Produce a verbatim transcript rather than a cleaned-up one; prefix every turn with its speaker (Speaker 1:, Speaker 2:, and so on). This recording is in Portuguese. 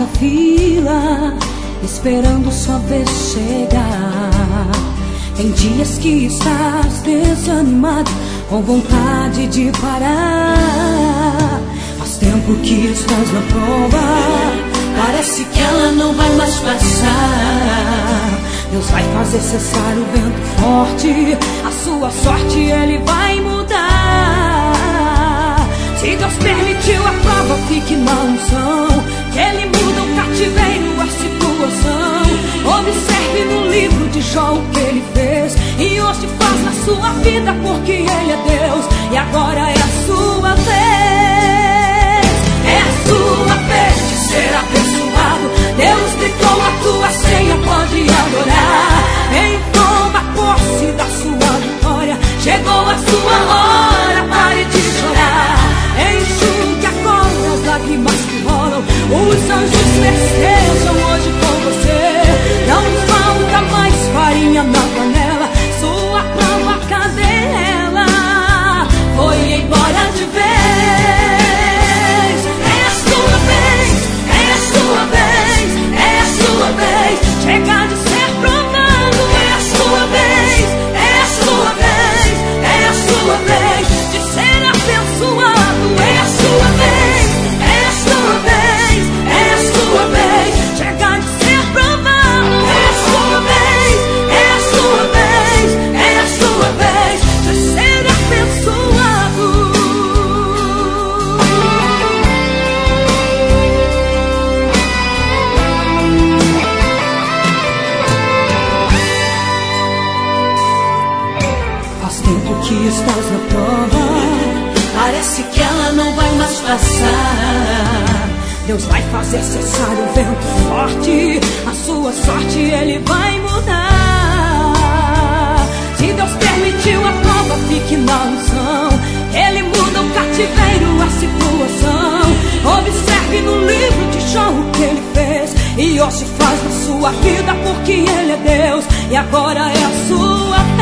Speaker 1: fila, esperando sua vez chegar. Tem dias que estás desanimado, com vontade de parar. Faz tempo que estás na prova, parece que ela não vai mais passar. Deus vai fazer cessar o vento forte, a sua sorte Ele vai mudar. Se Deus permitiu a prova, fique na unção, que Ele muda o cativeiro, a situação. Observe no livro de Jó o que Ele fez, e hoje faz na sua vida, porque Ele é Deus. E agora é a sua vez, é a sua vez de ser abençoado. Deus gritou, a tua senha pode adorar. Vem, toma posse da sua vitória, chegou a sua hora, pare de chorar. Enxugue agora as lágrimas que rolam, os anjos festejam hoje com você. Não falta mais farinha na panela, sua prova, cadê ela? Foi embora de vez. É a sua vez, é a sua vez, é a sua vez. Chega de ser provado, é a sua vez, é a sua vez, é a sua vez de ser abençoado, é a sua vez, é a sua vez, é a sua vez. Chega de ser provado, é a sua vez, é a sua vez, é a sua vez de ser abençoado. Faz tempo que estás na prova, parece que ela não vai mais passar. Deus vai fazer cessar o vento forte, a sua sorte Ele vai mudar. Se Deus permitiu a prova, fique na unção, Ele muda o cativeiro, a situação. Observe no livro de Jó o que Ele fez, e hoje faz na sua vida, porque Ele é Deus. E agora é a sua